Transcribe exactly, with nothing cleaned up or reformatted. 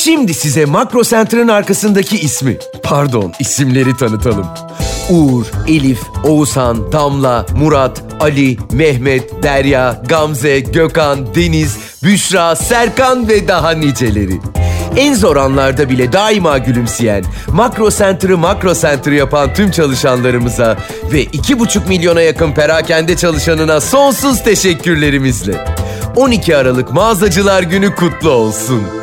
Şimdi size Makro Center'ın arkasındaki ismi, pardon isimleri tanıtalım. Uğur, Elif, Oğuzhan, Damla, Murat, Ali, Mehmet, Derya, Gamze, Gökhan, Deniz, Büşra, Serkan ve daha niceleri. En zor anlarda bile daima gülümseyen, Makro Center'ı Makro Center yapan tüm çalışanlarımıza ve iki buçuk milyona yakın perakende çalışanına sonsuz teşekkürlerimizle. on iki Aralık Mağazacılar Günü kutlu olsun.